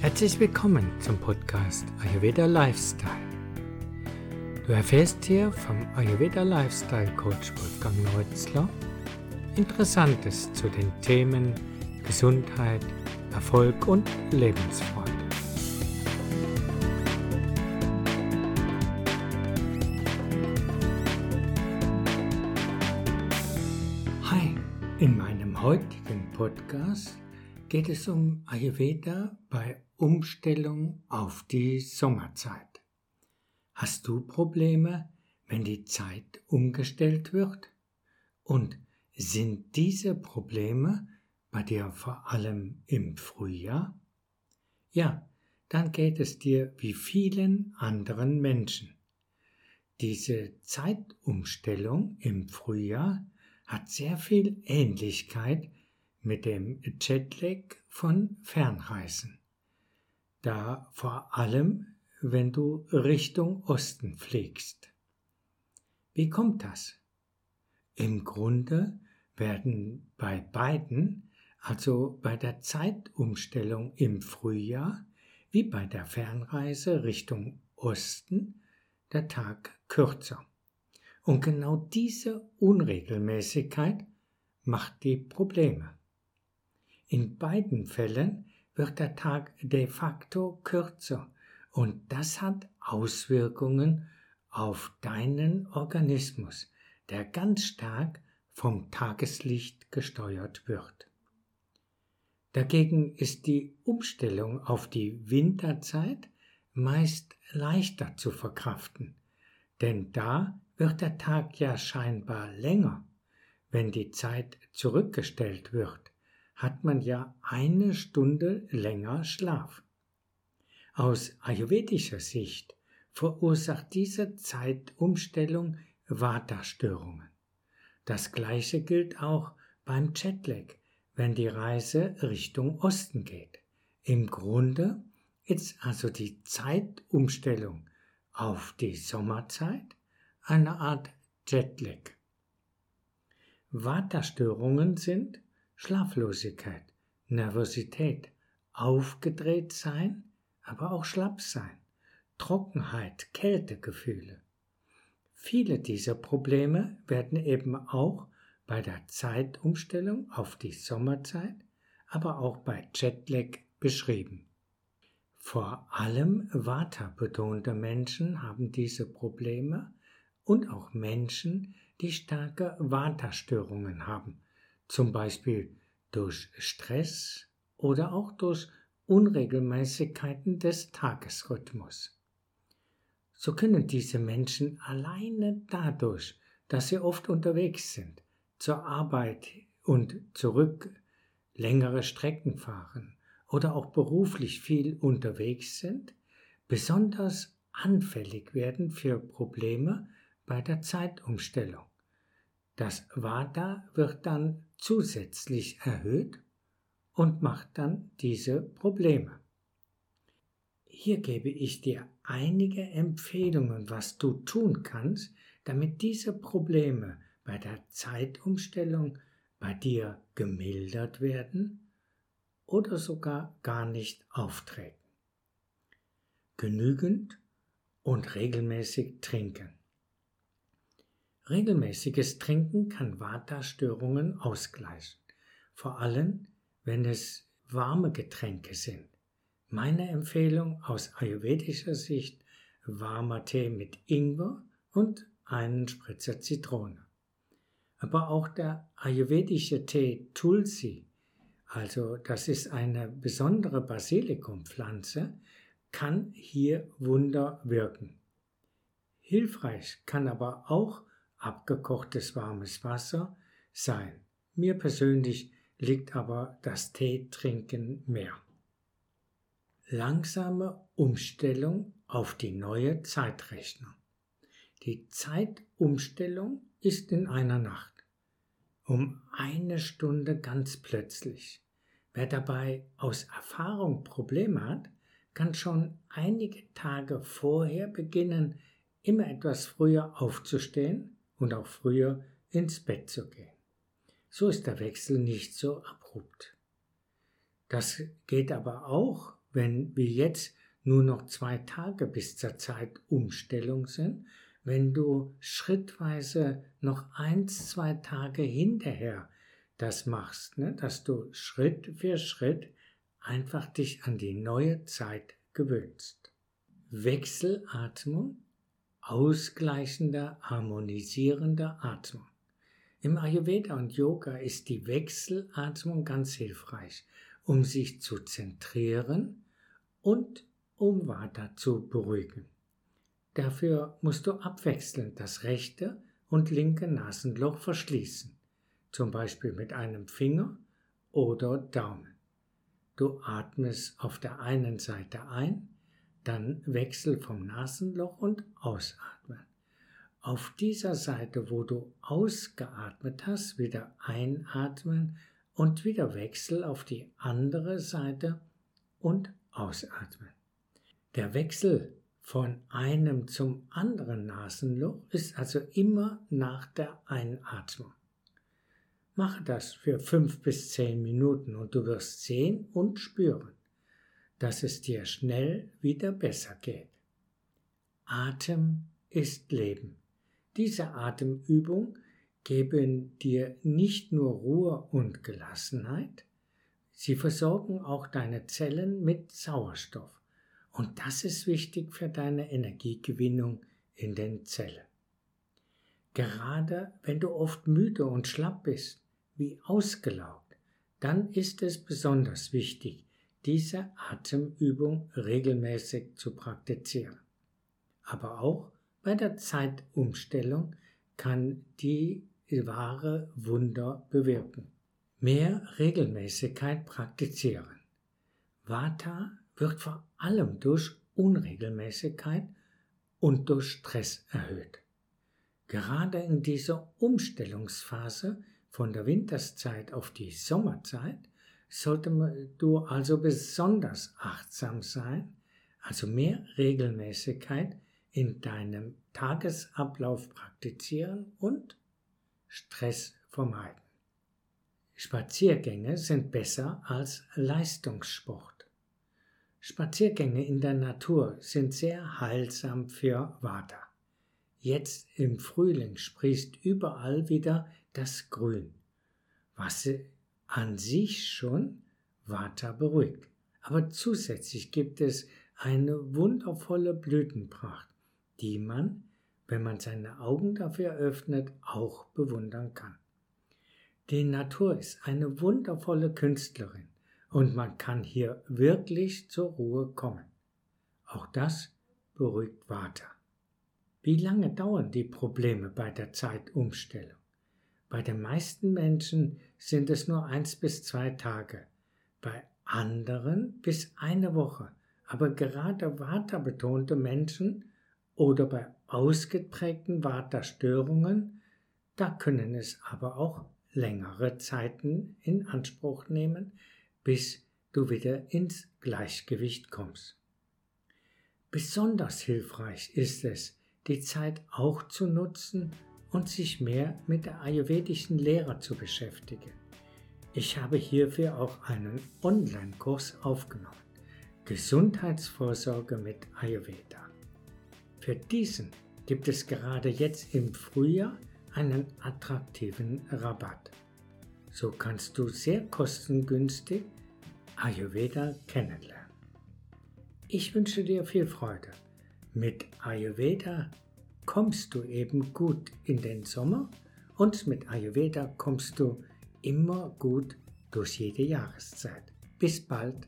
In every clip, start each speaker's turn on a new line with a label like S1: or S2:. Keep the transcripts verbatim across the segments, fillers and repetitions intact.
S1: Herzlich willkommen zum Podcast Ayurveda Lifestyle. Du erfährst hier vom Ayurveda Lifestyle Coach Wolfgang Neutzler Interessantes zu den Themen Gesundheit, Erfolg und Lebensfreude. Hi, in meinem heutigen Podcast geht es um Ayurveda bei Umstellung auf die Sommerzeit. Hast du Probleme, wenn die Zeit umgestellt wird? Und sind diese Probleme bei dir vor allem im Frühjahr? Ja, dann geht es dir wie vielen anderen Menschen. Diese Zeitumstellung im Frühjahr hat sehr viel Ähnlichkeit mit dem Jetlag von Fernreisen. Da vor allem, wenn du Richtung Osten fliegst. Wie kommt das? Im Grunde werden bei beiden, also bei der Zeitumstellung im Frühjahr wie bei der Fernreise Richtung Osten, der Tag kürzer. Und genau diese Unregelmäßigkeit macht die Probleme. In beiden Fällen wird der Tag de facto kürzer und das hat Auswirkungen auf deinen Organismus, der ganz stark vom Tageslicht gesteuert wird. Dagegen ist die Umstellung auf die Winterzeit meist leichter zu verkraften, denn da wird der Tag ja scheinbar länger. Wenn die Zeit zurückgestellt wird, hat man ja eine Stunde länger Schlaf. Aus ayurvedischer Sicht verursacht diese Zeitumstellung Vata-Störungen. Das Gleiche gilt auch beim Jetlag, wenn die Reise Richtung Osten geht. Im Grunde ist also die Zeitumstellung auf die Sommerzeit eine Art Jetlag. Vata-Störungen sind Schlaflosigkeit, Nervosität, aufgedreht sein, aber auch schlapp sein, Trockenheit, Kältegefühle. Viele dieser Probleme werden eben auch bei der Zeitumstellung auf die Sommerzeit, aber auch bei Jetlag beschrieben. Vor allem Vata-betonte Menschen haben diese Probleme und auch Menschen, die starke Vata-Störungen haben, zum Beispiel durch Stress oder auch durch Unregelmäßigkeiten des Tagesrhythmus. So können diese Menschen alleine dadurch, dass sie oft unterwegs sind, zur Arbeit und zurück längere Strecken fahren oder auch beruflich viel unterwegs sind, besonders anfällig werden für Probleme bei der Zeitumstellung. Das Vata wird dann zusätzlich erhöht und macht dann diese Probleme. Hier gebe ich dir einige Empfehlungen, was du tun kannst, damit diese Probleme bei der Zeitumstellung bei dir gemildert werden oder sogar gar nicht auftreten. Genügend und regelmäßig trinken. Regelmäßiges Trinken kann Vata-Störungen ausgleichen, vor allem wenn es warme Getränke sind. Meine Empfehlung aus ayurvedischer Sicht: warmer Tee mit Ingwer und einen Spritzer Zitrone. Aber auch der ayurvedische Tee Tulsi, also das ist eine besondere Basilikumpflanze, kann hier Wunder wirken. Hilfreich kann aber auch abgekochtes warmes Wasser sein. Mir persönlich liegt aber das Teetrinken mehr. Langsame Umstellung auf die neue Zeitrechnung. Die Zeitumstellung ist in einer Nacht. Um eine Stunde ganz plötzlich. Wer dabei aus Erfahrung Probleme hat, kann schon einige Tage vorher beginnen, immer etwas früher aufzustehen und auch früher ins Bett zu gehen. So ist der Wechsel nicht so abrupt. Das geht aber auch, wenn wie jetzt nur noch zwei Tage bis zur Zeitumstellung sind, wenn du schrittweise noch eins, zwei Tage hinterher das machst, ne? Dass du Schritt für Schritt einfach dich an die neue Zeit gewöhnst. Wechselatmung, ausgleichender, harmonisierender Atmung. Im Ayurveda und Yoga ist die Wechselatmung ganz hilfreich, um sich zu zentrieren und um Vata zu beruhigen. Dafür musst du abwechselnd das rechte und linke Nasenloch verschließen, zum Beispiel mit einem Finger oder Daumen. Du atmest auf der einen Seite ein, dann Wechsel vom Nasenloch und ausatmen. Auf dieser Seite, wo du ausgeatmet hast, wieder einatmen und wieder Wechsel auf die andere Seite und ausatmen. Der Wechsel von einem zum anderen Nasenloch ist also immer nach der Einatmung. Mache das für fünf bis zehn Minuten und du wirst sehen und spüren, dass es dir schnell wieder besser geht. Atem ist Leben. Diese Atemübung geben dir nicht nur Ruhe und Gelassenheit, sie versorgen auch deine Zellen mit Sauerstoff. Und das ist wichtig für deine Energiegewinnung in den Zellen. Gerade wenn du oft müde und schlapp bist, wie ausgelaugt, dann ist es besonders wichtig, diese Atemübung regelmäßig zu praktizieren. Aber auch bei der Zeitumstellung kann die wahre Wunder bewirken. Mehr Regelmäßigkeit praktizieren. Vata wird vor allem durch Unregelmäßigkeit und durch Stress erhöht. Gerade in dieser Umstellungsphase von der Winterszeit auf die Sommerzeit sollte du also besonders achtsam sein, also mehr Regelmäßigkeit in deinem Tagesablauf praktizieren und Stress vermeiden. Spaziergänge sind besser als Leistungssport. Spaziergänge in der Natur sind sehr heilsam für Vata. Jetzt im Frühling sprießt überall wieder das Grün, was an sich schon Vata beruhigt. Aber zusätzlich gibt es eine wundervolle Blütenpracht, die man, wenn man seine Augen dafür öffnet, auch bewundern kann. Die Natur ist eine wundervolle Künstlerin und man kann hier wirklich zur Ruhe kommen. Auch das beruhigt Vata. Wie lange dauern die Probleme bei der Zeitumstellung? Bei den meisten Menschen sind es nur eins bis zwei Tage, bei anderen bis eine Woche. Aber gerade Vata-betonte Menschen oder bei ausgeprägten Vata-Störungen, da können es aber auch längere Zeiten in Anspruch nehmen, bis du wieder ins Gleichgewicht kommst. Besonders hilfreich ist es, die Zeit auch zu nutzen und sich mehr mit der ayurvedischen Lehre zu beschäftigen. Ich habe hierfür auch einen Online-Kurs aufgenommen. Gesundheitsvorsorge mit Ayurveda. Für diesen gibt es gerade jetzt im Frühjahr einen attraktiven Rabatt. So kannst du sehr kostengünstig Ayurveda kennenlernen. Ich wünsche dir viel Freude. Mit Ayurveda kommst du eben gut in den Sommer und mit Ayurveda kommst du immer gut durch jede Jahreszeit. Bis bald.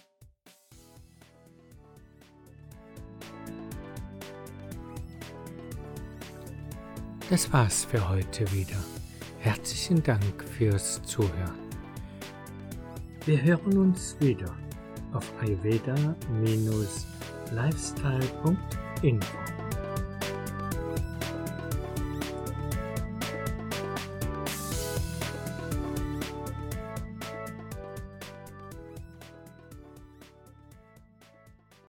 S1: Das war's für heute wieder. Herzlichen Dank fürs Zuhören. Wir hören uns wieder auf ayurveda Bindestrich lifestyle Punkt info.